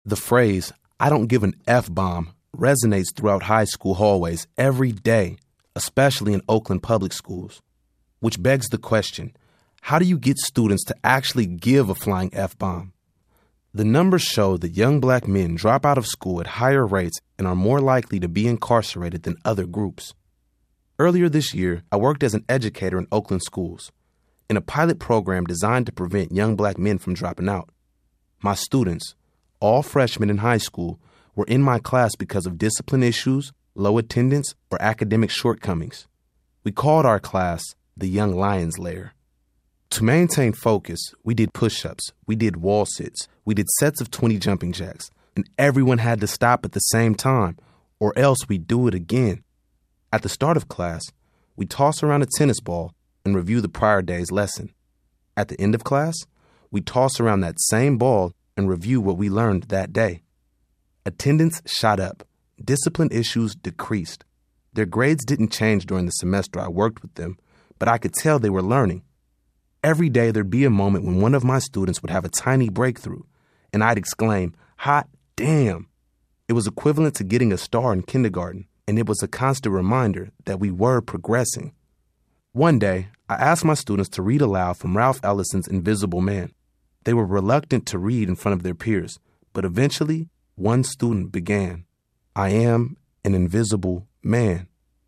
The phrase, "I don't give an F-bomb," resonates throughout high school hallways every day, especially in Oakland public schools. Which begs the question, how do you get students to actually give a flying F-bomb? The numbers show that young black men drop out of school at higher rates and are more likely to be incarcerated than other groups. Earlier this year, I worked as an educator in Oakland schools, in a pilot program designed to prevent young black men from dropping out. My students, all freshmen in high school, were in my class because of discipline issues, low attendance, or academic shortcomings. We called our class the Young Lions Lair. To maintain focus, we did push-ups, we did wall sits, we did sets of 20 jumping jacks, and everyone had to stop at the same time, or else we'd do it again. At the start of class, we toss around a tennis ball and review the prior day's lesson. At the end of class, we toss around that same ball and review what we learned that day. Attendance shot up. Discipline issues decreased. Their grades didn't change during the semester I worked with them, but I could tell they were learning. Every day there'd be a moment when one of my students would have a tiny breakthrough, and I'd exclaim, "Hot damn!" It was equivalent to getting a star in kindergarten, and it was a constant reminder that we were progressing. One day, I asked my students to read aloud from Ralph Ellison's Invisible Man. They were reluctant to read in front of their peers, but eventually, one student began, "I am an invisible man."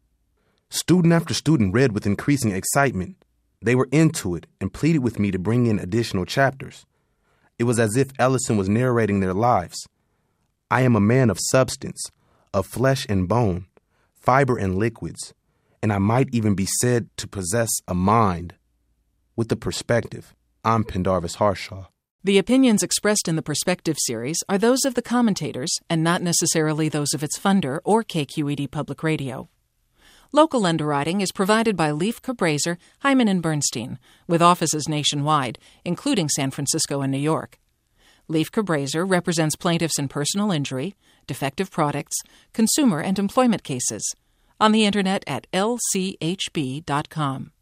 Student after student read with increasing excitement. They were into it and pleaded with me to bring in additional chapters. It was as if Ellison was narrating their lives. I am a man of substance, of flesh and bone, fiber and liquids, and I might even be said to possess a mind. With the perspective, I'm Pendarvis Harshaw. The opinions expressed in the Perspective series are those of the commentators and not necessarily those of its funder or KQED Public Radio. Local underwriting is provided by Leif Cabraser, Hyman & Bernstein, with offices nationwide, including San Francisco and New York. Leif Cabraser represents plaintiffs in personal injury, defective products, consumer and employment cases. On the Internet at lchb.com.